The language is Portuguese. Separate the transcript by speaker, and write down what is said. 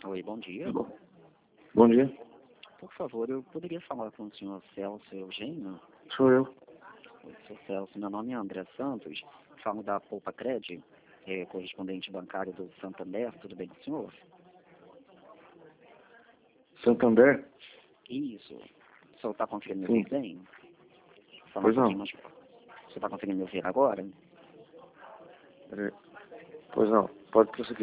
Speaker 1: Oi, bom dia.
Speaker 2: Bom dia,
Speaker 1: Por favor, eu poderia falar com o senhor Celso Eugênio?
Speaker 2: sou eu.
Speaker 1: Oi, Sr. Celso, meu nome é André Santos, falo da Poupa Cred, correspondente bancário do Santander, tudo bem com o senhor?
Speaker 2: Santander?
Speaker 1: Isso. O senhor está conseguindo me
Speaker 2: Sim.
Speaker 1: ouvir bem? Fala
Speaker 2: Pois
Speaker 1: um pouquinho
Speaker 2: não.
Speaker 1: mais. Você está conseguindo me ouvir agora?
Speaker 2: Pois não, pode prosseguir.